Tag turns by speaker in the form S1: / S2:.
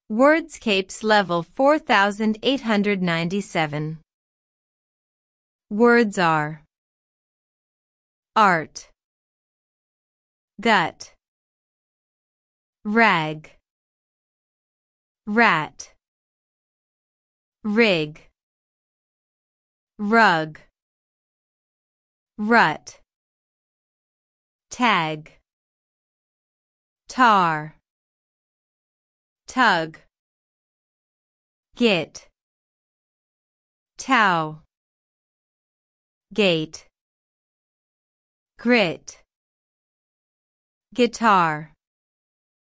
S1: Wordscapes level 4897. Words are art, gut, rag, rat, rig, rug, rut, tag, tar, tug, git, tow, gate, grit, guitar.